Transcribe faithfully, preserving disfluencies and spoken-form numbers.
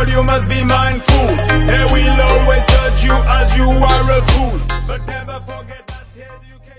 world, you must be mindful. They will always judge you as you are a fool, but never forget